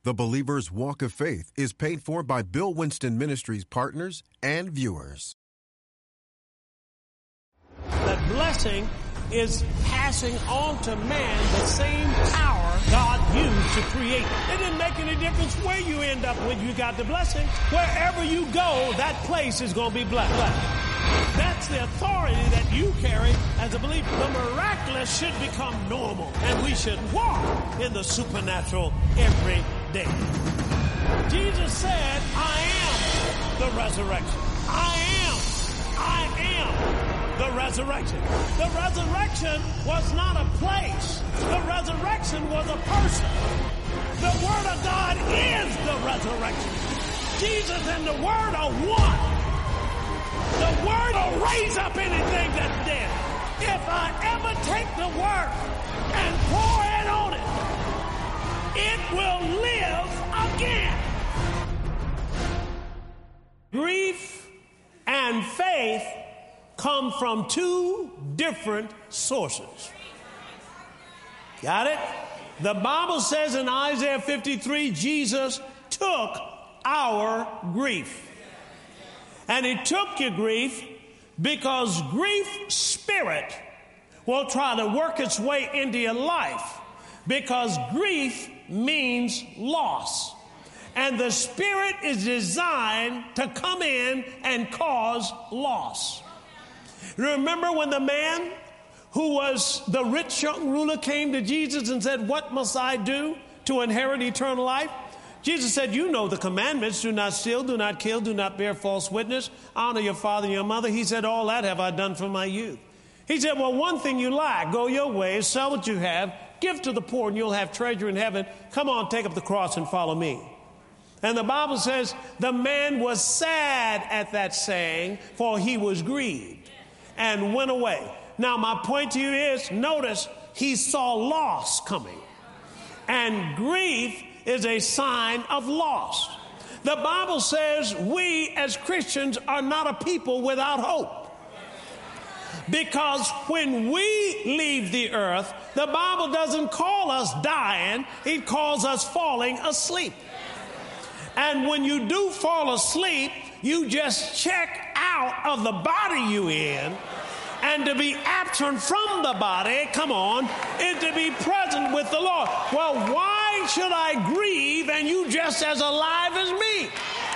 The Believer's Walk of Faith is paid for by Bill Winston Ministries partners and viewers. That blessing is passing on to man the same power God used to create. It didn't make any difference where you end up when you got the blessing. Wherever you go, that place is going to be blessed. That's the authority that you carry as a believer. The miraculous should become normal, and we should walk in the supernatural every day. Jesus said, I am the resurrection. I am the resurrection. The resurrection was not a place. The resurrection was a person. The Word of God is the resurrection. Jesus and the Word are one. The Word will raise up anything that's dead. If I ever take the Word and pour it on it, it will live again. Grief and faith come from two different sources. Got it? The Bible says in Isaiah 53, Jesus took our grief. And he took your grief because grief spirit will try to work its way into your life, because grief means loss. And the spirit is designed to come in and cause loss. Remember when the man who was the rich young ruler came to Jesus and said, what must I do to inherit eternal life? Jesus said, you know the commandments. Do not steal, do not kill, do not bear false witness, honor your father and your mother. He said, all that have I done from my youth. He said, well, one thing you lack, go your ways, sell what you have, give to the poor, and you'll have treasure in heaven. Come on, take up the cross and follow me. And the Bible says the man was sad at that saying, for he was grieved, and went away. Now, my point to you is, notice, he saw loss coming. And grief is a sign of loss. The Bible says we as Christians are not a people without hope. Because when we leave the earth, the Bible doesn't call us dying, it calls us falling asleep. And when you do fall asleep, you just check out of the body you in. And to be absent from the body, come on, is to be present with the Lord. Well, why should I grieve and you just as alive as me?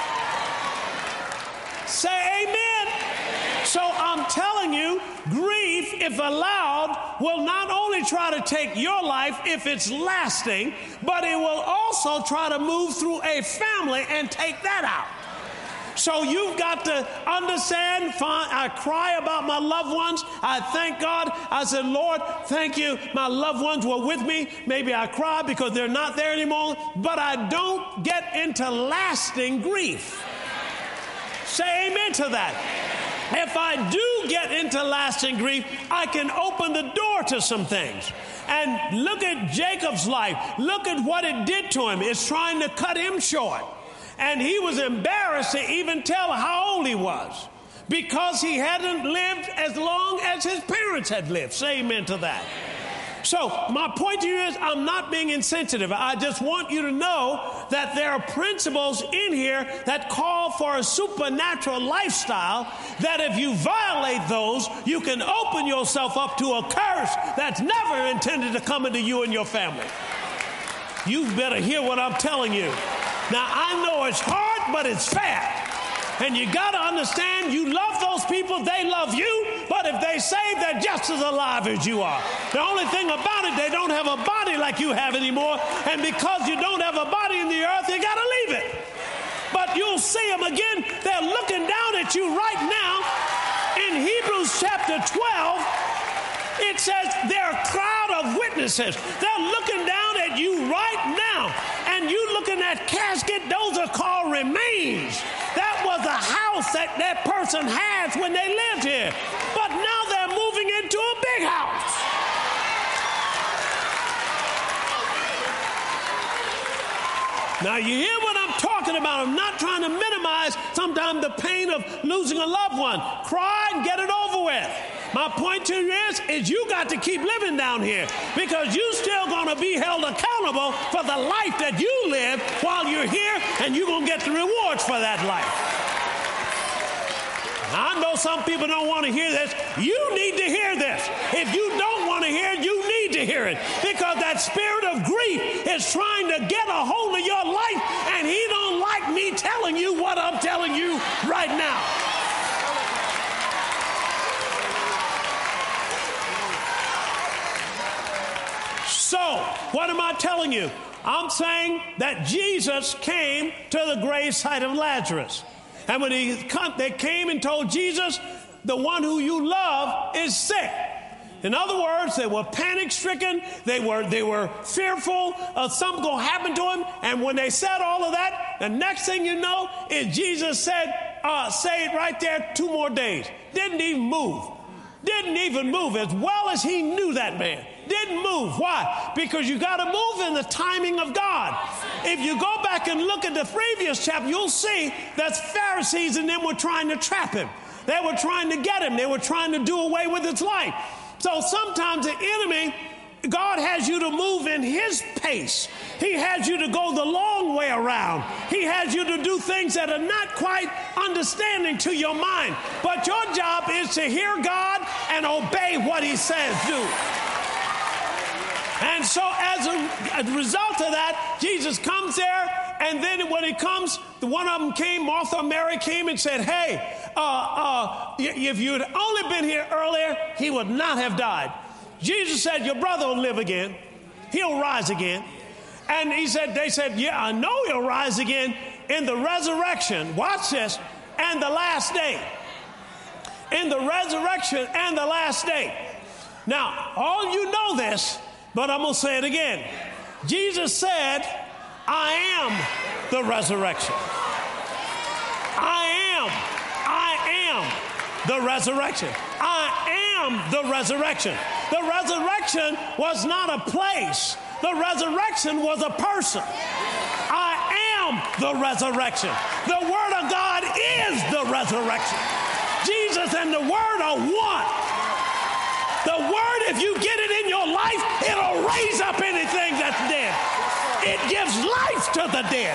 Say amen. So I'm telling you, grief, if allowed, will not only try to take your life if it's lasting, but it will also try to move through a family and take that out. So you've got to understand, I cry about my loved ones. I thank God. I said, Lord, thank you. My loved ones were with me. Maybe I cry because they're not there anymore, but I don't get into lasting grief. Say amen to that. If I do get into lasting grief, I can open the door to some things. And look at Jacob's life. Look at what it did to him. It's trying to cut him short. And he was embarrassed to even tell how old he was, because he hadn't lived as long as his parents had lived. Say amen to that. So my point to you is, I'm not being insensitive. I just want you to know that there are principles in here that call for a supernatural lifestyle, that if you violate those, you can open yourself up to a curse that's never intended to come into you and your family. You better hear what I'm telling you. Now, I know it's hard, but it's fair. And you got to understand, you love those people, they love you, but if they save, they're just as alive as you are. The only thing about it, they don't have a body like you have anymore, and because you don't have a body in the earth, you got to leave it. But you'll see them again. They're looking down at you right now. In Hebrews chapter 12, it says they're a crowd of witnesses. They're looking down at you right now. And you looking at casket, those are called remains. That was a house that that person has when they lived here. But now they're moving into a big house. Now you hear what I'm talking about. I'm not trying to minimize sometimes the pain of losing a loved one. Cry and get it over with. My point to you is you got to keep living down here, because you still going to be held accountable for the life that you live while you're here, and you're going to get the rewards for that life. I know some people don't want to hear this. You need to hear this. If you don't want to hear it, you need to hear it, because that spirit of grief is trying to get a hold of your life, and he don't like me telling you what I'm telling you right now. So, what am I telling you? I'm saying that Jesus came to the grave site of Lazarus. And when they came and told Jesus, the one who you love is sick. In other words, they were panic-stricken. They were fearful of something going to happen to him. And when they said all of that, the next thing you know is Jesus said, say it right there, 2 more days. Didn't even move. Didn't even move, as well as he knew that man. Didn't move. Why? Because you got to move in the timing of God. If you go back and look at the previous chapter, you'll see that Pharisees and them were trying to trap him. They were trying to get him. They were trying to do away with his life. So sometimes the enemy, God has you to move in his pace. He has you to go the long way around. He has you to do things that are not quite understanding to your mind. But your job is to hear God and obey what he says do. And so as a result of that, Jesus comes there, and then when he comes, one of them came, Martha or Mary came and said, hey, if you had only been here earlier, he would not have died. Jesus said, your brother will live again. He'll rise again. And they said, yeah, I know he'll rise again in the resurrection. Watch this. And the last day. In the resurrection and the last day. Now, all you know this, but I'm going to say it again. Jesus said, I am the resurrection. I am the resurrection. I am the resurrection. The resurrection was not a place. The resurrection was a person. I am the resurrection. The Word of God is the resurrection. Jesus and the Word are one. The Word, if you get it in your life, it'll raise up anything that's dead. It gives life to the dead.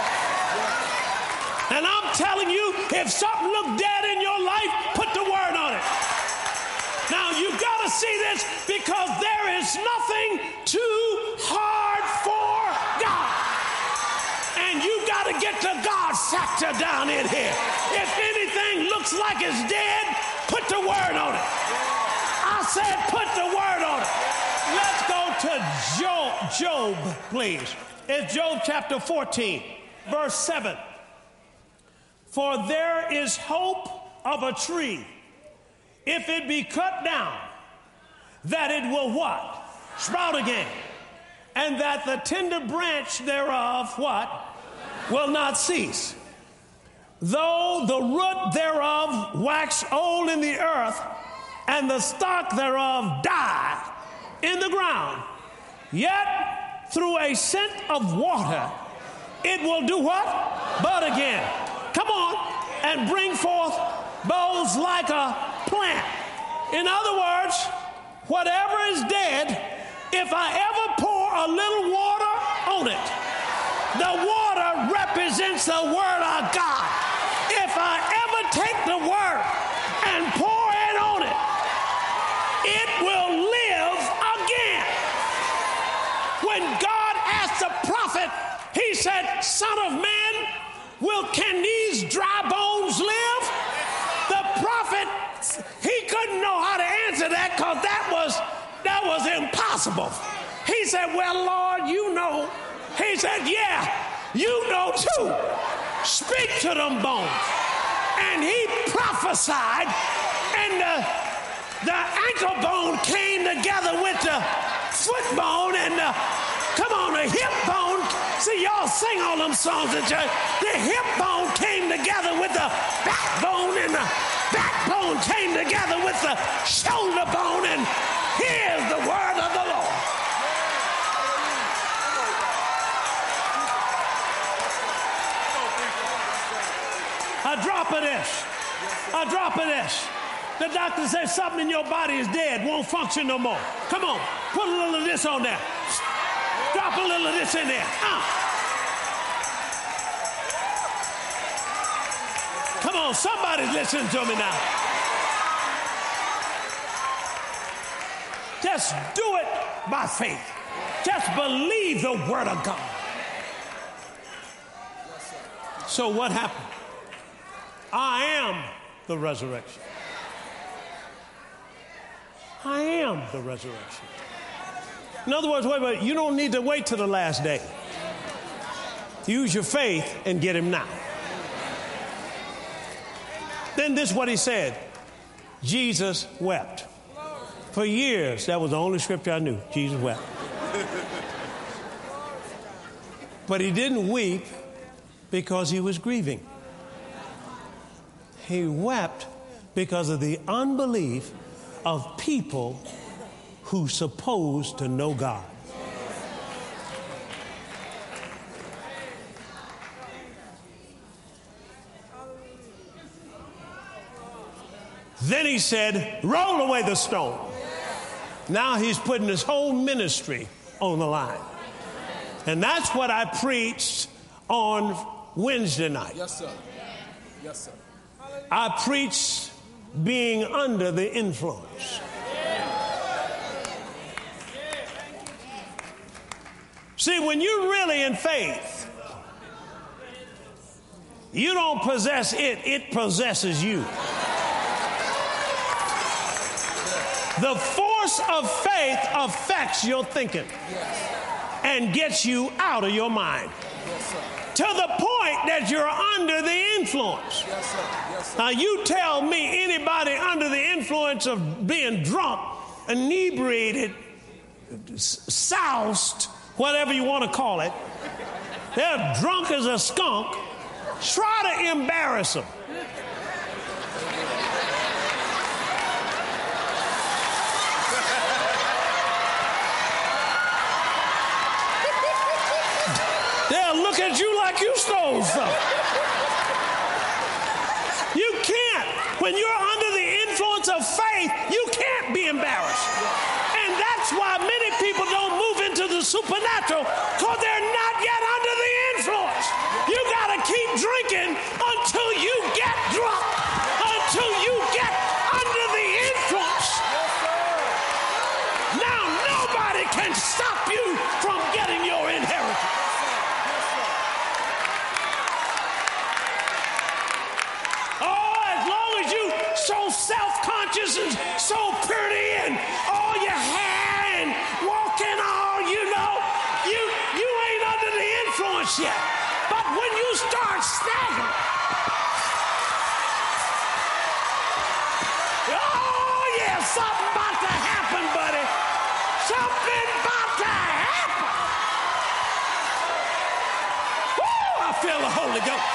And I'm telling you, if something looks dead in your life, put the Word on it. Now, you've got to see this, because there is nothing too hard for God. And you've got to get the God factor down in here. If anything looks like it's dead, put the Word on it. I said put the Word on it. Let's go to Job, please. It's Job chapter 14, verse 7. For there is hope of a tree, if it be cut down, that it will what? Sprout again. And that the tender branch thereof, what? Will not cease. Though the root thereof wax old in the earth, and the stock thereof die in the ground, yet through a scent of water it will do what? Bud again. Come on. And bring forth boughs like a plant. In other words, whatever is dead, if I ever pour a little water on it, the water represents the Word of God. If I ever take the Word and pour it on it, it will live again. When God asked the prophet, he said, Son of man, can these dry bones live? The prophet, he couldn't know how to answer that, because that was impossible. He said, well, Lord, you know. He said, yeah, you know too. Speak to them bones. And he prophesied, and the ankle bone came together with the foot bone, and the hip bone. See, y'all sing all them songs in church. The hip bone came together with the backbone, and the backbone came together with the shoulder bone, and here's the word of the Lord. A drop of this. The doctor says something in your body is dead, won't function no more. Come on, put a little of this on there. Drop a little of this in there. Come on, somebody's listening to me now. Just do it by faith. Just believe the word of God. So what happened? I am the resurrection. I am the resurrection. In other words, wait, you don't need to wait till the last day. Use your faith and get him now. Then this is what he said. Jesus wept. For years, that was the only scripture I knew. Jesus wept. But he didn't weep because he was grieving. He wept because of the unbelief of people who supposed to know God. Then he said, roll away the stone. Now he's putting his whole ministry on the line. And that's what I preached on Wednesday night. Yes, sir. Yes, sir. I preached being under the influence. See, when you're really in faith, you don't possess it, it possesses you. The force of faith affects your thinking and gets you out of your mind to the point that you're under the influence. Now, you tell me anybody under the influence of being drunk, inebriated, soused, whatever you want to call it, they're drunk as a skunk, try to embarrass them. They'll look at you like you stole something. You can't. When you're under the influence of faith, you can't be embarrassed. And that's why many people don't move into the supernatural, because they're not yet under the influence. You got to keep drinking until you get drunk, until you get under the influence. Now nobody can stop you from getting your inheritance. So self-conscious and so pretty and all your hair and walking all, you ain't under the influence yet. But when you start staggering, oh yeah, something about to happen, buddy. Something about to happen. Woo, I feel the Holy Ghost.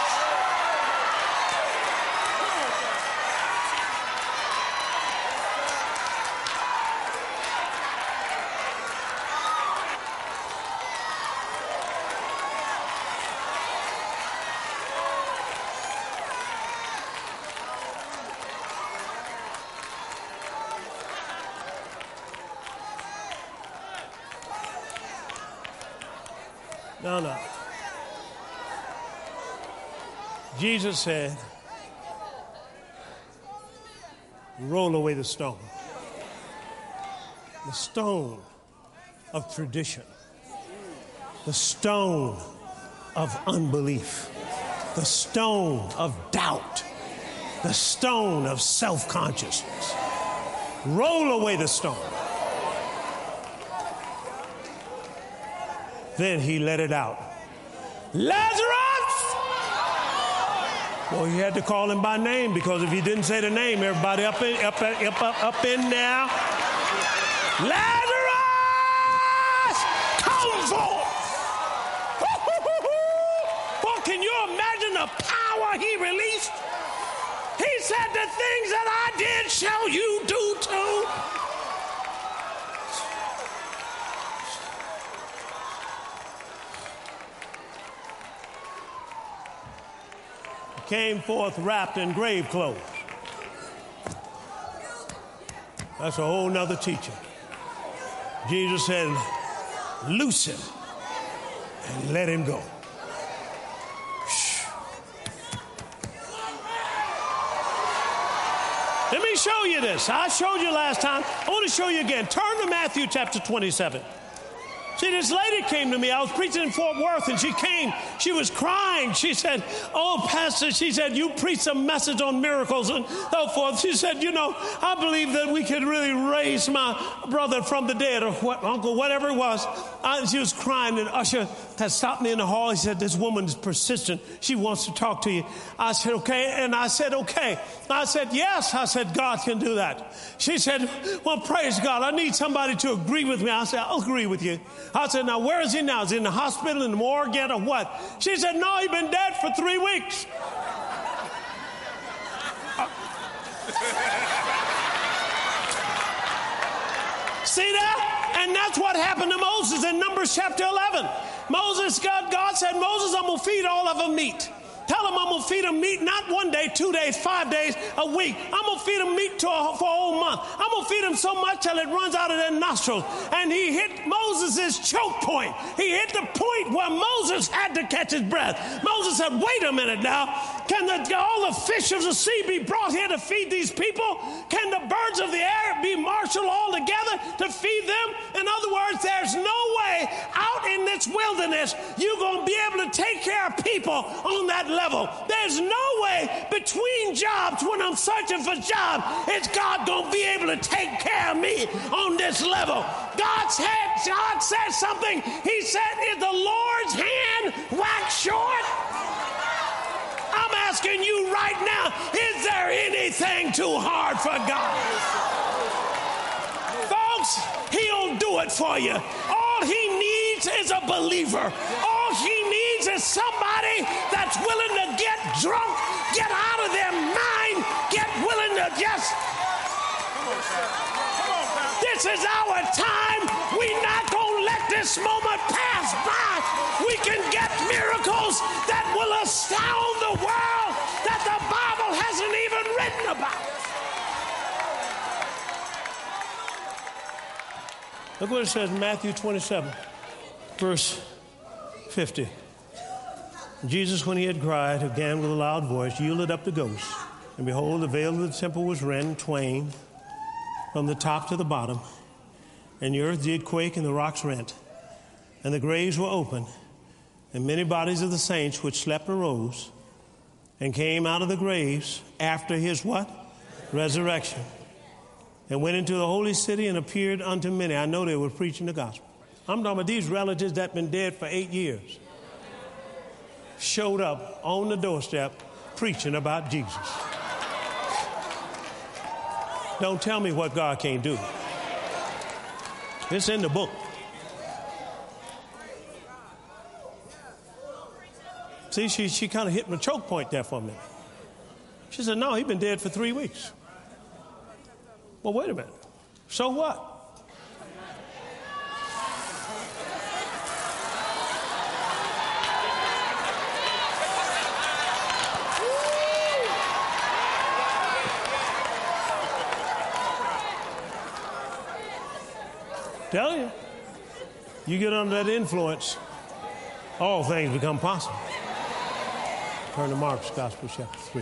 No. Jesus said, roll away the stone. The stone of tradition. The stone of unbelief. The stone of doubt. The stone of self-consciousness. Roll away the stone. Then he let it out. Lazarus! Well, he had to call him by name, because if he didn't say the name, everybody up in there. Lazarus! Come forth! Well, can you imagine the power he released? He said, the things that I did shall you do too. Came forth wrapped in grave clothes. That's a whole nother teaching. Jesus said, loose him and let him go. Let me show you this. I showed you last time. I want to show you again. Turn to Matthew chapter 27. See, this lady came to me. I was preaching in Fort Worth, and she came. She was crying. She said, oh, Pastor, she said, you preached a message on miracles and so forth. She said, you know, I believe that we could really raise my brother from the dead, or uncle, whatever it was. She was crying, and Usher had stopped me in the hall. He said, this woman is persistent. She wants to talk to you. I said, okay. And I said, okay. I said, yes. I said, God can do that. She said, well, praise God. I need somebody to agree with me. I said, I'll agree with you. I said, now, where is he now? Is he in the hospital, in the morgue yet, or what? She said, no, he's been dead for 3 weeks. See that? And that's what happened to Moses in Numbers chapter 11. Moses, God said, Moses, I'm going to feed all of them meat. Tell them I'm going to feed them meat, not 1 day, 2 days, 5 days, a week. I'm going to feed them meat for a whole month. I'm going to feed them so much till it runs out of their nostrils. And he hit Moses' choke point. He hit the point where Moses had to catch his breath. Moses said, wait a minute now. Can all the fish of the sea be brought here to feed these people? Can the birds of the air be marshaled all together to feed them? In other words, there's no way out in this wilderness you're going to be able to take care of people on that level. There's no way between jobs when I'm searching for jobs is God going to be able to take care of me on this level. God said something. He said, is the Lord's hand wax short? I'm asking you right now, is there anything too hard for God? Folks, he'll do it for you. All he needs is a believer. All he needs is somebody that's willing to get drunk, get out of their mind, get willing to just... This is our time. We're not going to let this moment pass by. We can get miracles that will astound the world that the Bible hasn't even written about. Look what it says in Matthew 27, verse 50. Jesus, when he had cried again with a loud voice, yielded up the ghost. And behold, the veil of the temple was rent in twain from the top to the bottom. And the earth did quake, and the rocks rent. And the graves were open. And many bodies of the saints which slept arose and came out of the graves after his what? Resurrection. And went into the holy city and appeared unto many. I know they were preaching the gospel. I'm talking about these relatives that have been dead for 8 years. Showed up on the doorstep preaching about Jesus. Don't tell me what God can't do. It's in the book. See, she kind of hit my choke point there for a minute. She said, no, he's been dead for 3 weeks. Well, wait a minute. So what? Tell you, you get under that influence, all things become possible. Turn to Mark's Gospel, chapter 3.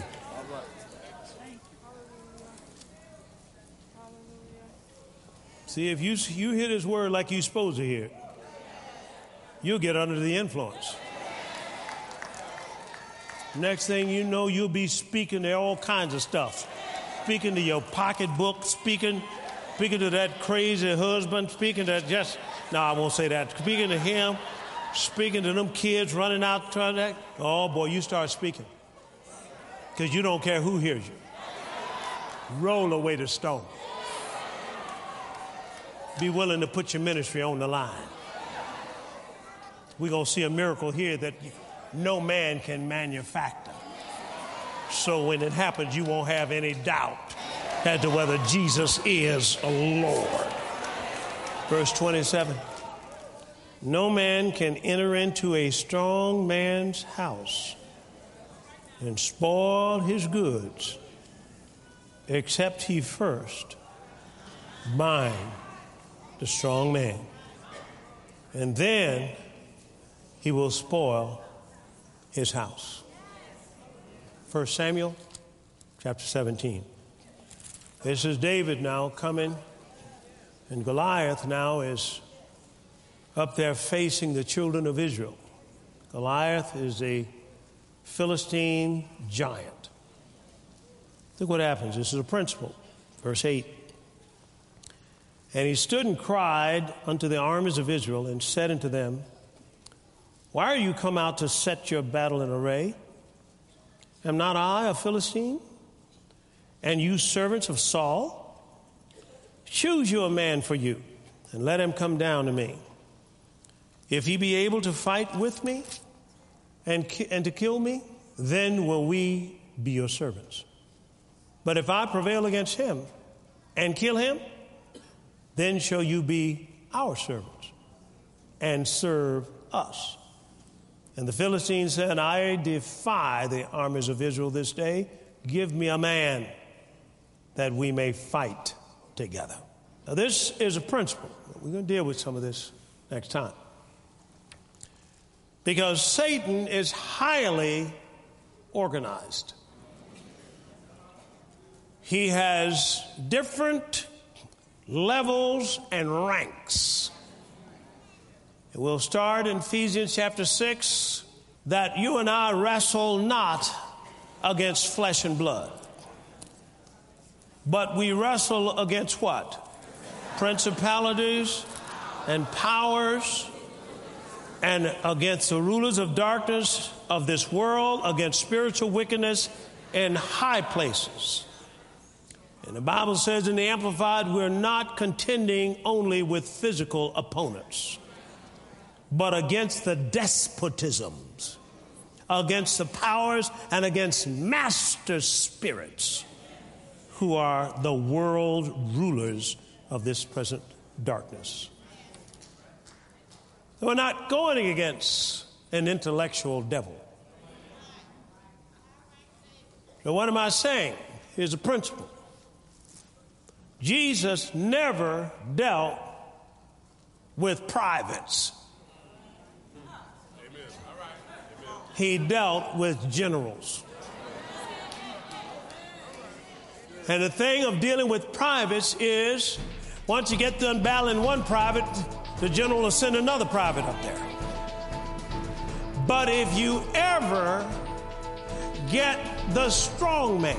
See, if you hear this word like you're supposed to hear it, you'll get under the influence. Next thing you know, you'll be speaking to all kinds of stuff. Speaking to your pocketbook, speaking to that crazy husband, speaking to I won't say that. Speaking to him, speaking to them kids running out, trying to, oh boy, you start speaking. Because you don't care who hears you. Roll away the stone. Be willing to put your ministry on the line. We're going to see a miracle here that no man can manufacture. So when it happens, you won't have any doubt as to whether Jesus is a Lord. Verse 27. No man can enter into a strong man's house and spoil his goods except he first bind the strong man, and then he will spoil his house. 1 Samuel chapter 17. This is David now coming, and Goliath now is up there facing the children of Israel. Goliath is a Philistine giant. Look what happens. This is a principle. Verse 8. And he stood and cried unto the armies of Israel and said unto them, why are you come out to set your battle in array? Am not I a Philistine? And you servants of Saul? Choose you a man for you, and let him come down to me. If he be able to fight with me and to kill me, then will we be your servants. But if I prevail against him and kill him, then shall you be our servants and serve us. And the Philistines said, I defy the armies of Israel this day. Give me a man that we may fight together. Now, this is a principle. We're going to deal with some of this next time. Because Satan is highly organized. He has different levels and ranks. We'll start in Ephesians chapter 6, that you and I wrestle not against flesh and blood, but we wrestle against what? Principalities and powers, and against the rulers of darkness of this world, against spiritual wickedness in high places. And the Bible says in the Amplified, we're not contending only with physical opponents, but against the despotisms, against the powers, and against master spirits who are the world rulers of this present darkness. We're not going against an intellectual devil. So what am I saying? Here's a principle. Jesus never dealt with privates. He dealt with generals. And the thing of dealing with privates is, once you get done battling one private, the general will send another private up there. But if you ever get the strong man,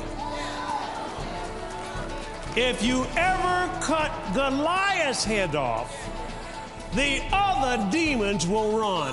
if you ever cut Goliath's head off, the other demons will run.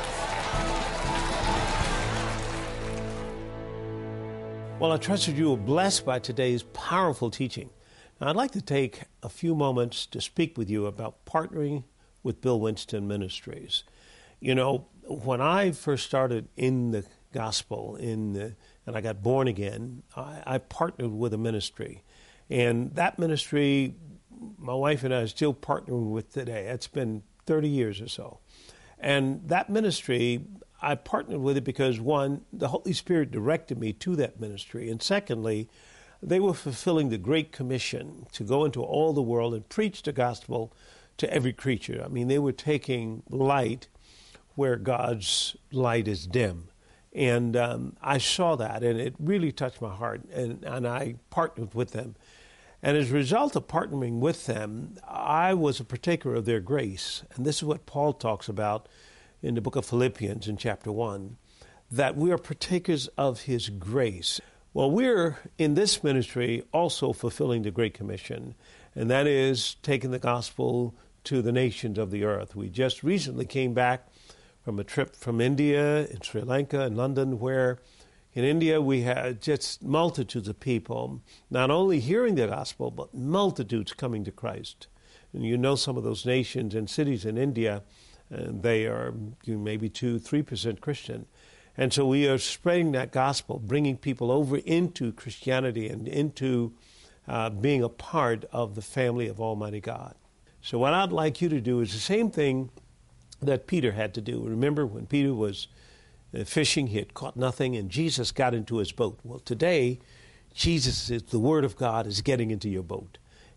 Well, I trust that you were blessed by today's powerful teaching. Now, I'd like to take a few moments to speak with you about partnering with Bill Winston Ministries. You know, when I first started in the gospel, and I got born again, I partnered with a ministry. And that ministry, my wife and I are still partnering with today. It's been 30 years or so. And that ministry, I partnered with it because, one, the Holy Spirit directed me to that ministry. And secondly, they were fulfilling the Great Commission to go into all the world and preach the gospel to every creature. I mean, they were taking light where God's light is dim. And I saw that, and it really touched my heart, and I partnered with them. And as a result of partnering with them, I was a partaker of their grace. And this is what Paul talks about in the book of Philippians in chapter 1, that we are partakers of his grace. Well, we're in this ministry also fulfilling the Great Commission, and that is taking the gospel to the nations of the earth. We just recently came back from a trip from India and Sri Lanka and London, where in India we had just multitudes of people, not only hearing the gospel, but multitudes coming to Christ. And you know some of those nations and cities in India, and they are maybe 2-3% Christian. And so we are spreading that gospel, bringing people over into Christianity and into being a part of the family of Almighty God. So what I'd like you to do is the same thing that Peter had to do. Remember when Peter was fishing, he had caught nothing, and Jesus got into his boat. Well, today, Jesus, the Word of God, is getting into your boat.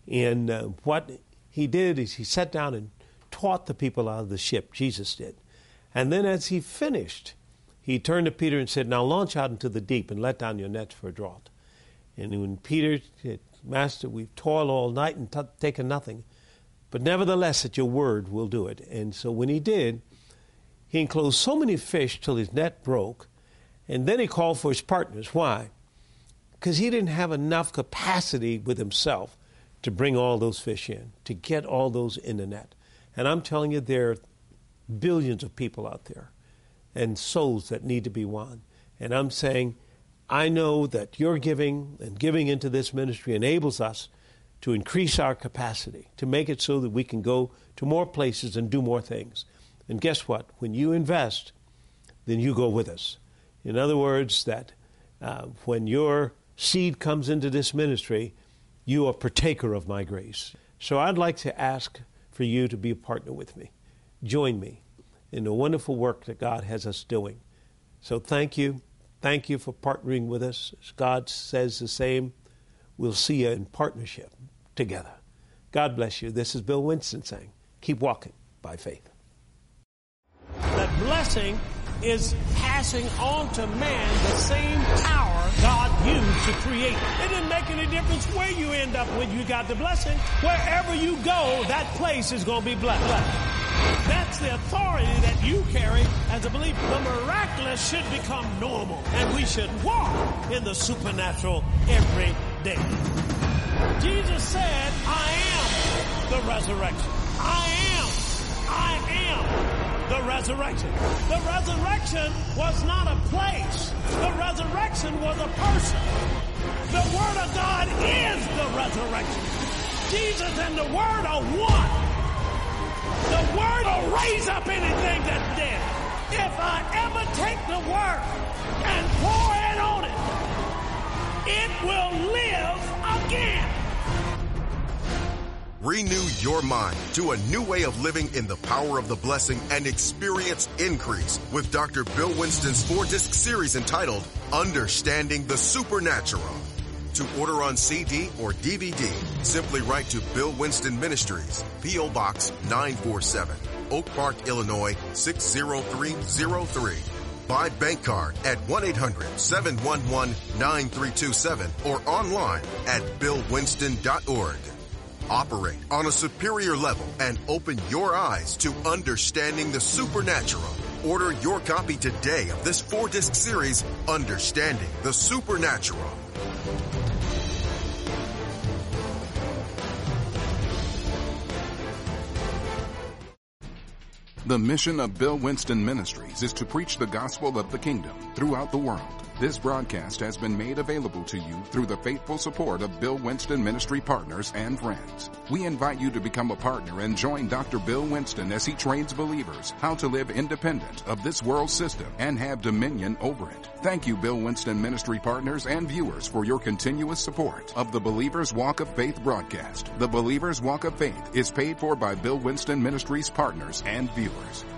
And what he did is he sat down and taught the people out of the ship. Jesus did. And then as he finished, he turned to Peter and said, now launch out into the deep and let down your nets for a draught. And when Peter said, Master, we've toiled all night and taken nothing, but nevertheless at your word we'll do it. And so when he did, he enclosed so many fish till his net broke, and then he called for his partners. Why? Because he didn't have enough capacity with himself to bring all those fish in, to get all those in the net. And I'm telling you, there are billions of people out there and souls that need to be won. And I'm saying, I know that your giving and giving into this ministry enables us to increase our capacity, to make it so that we can go to more places and do more things. And guess what? When you invest, then you go with us. In other words, that when your seed comes into this ministry, you are partaker of my grace. So I'd like to ask for you to be a partner with me. Join me in the wonderful work that God has us doing. So thank you. Thank you for partnering with us. As God says the same, we'll see you in partnership together. God bless you. This is Bill Winston saying, keep walking by faith. That blessing is passing on to man the same power God used to create. It didn't make any difference where you end up when you got the blessing. Wherever you go, that place is going to be blessed. That's the authority that you carry as a believer. The miraculous should become normal, and we should walk in the supernatural every day. Jesus said, I am the resurrection. I am the resurrection. The resurrection was not a place. The resurrection was a person. The Word of God is the resurrection. Jesus and the Word are one. The Word will raise up anything that's dead. If I ever take the Word and pour it on it, it will live again. Renew your mind to a new way of living in the power of the blessing and experience increase with Dr. Bill Winston's 4-disc series entitled Understanding the Supernatural. To order on CD or DVD, simply write to Bill Winston Ministries, P.O. Box 947, Oak Park, Illinois 60303. Buy bank card at 1-800-711-9327 or online at billwinston.org. Operate on a superior level and open your eyes to understanding the supernatural. Order your copy today of this 4-disc series, Understanding the Supernatural. The mission of Bill Winston Ministries is to preach the gospel of the kingdom throughout the world. This broadcast has been made available to you through the faithful support of Bill Winston Ministry partners and friends. We invite you to become a partner and join Dr. Bill Winston as he trains believers how to live independent of this world system and have dominion over it. Thank you, Bill Winston Ministry partners and viewers, for your continuous support of the Believer's Walk of Faith broadcast. The Believer's Walk of Faith is paid for by Bill Winston Ministries partners and viewers.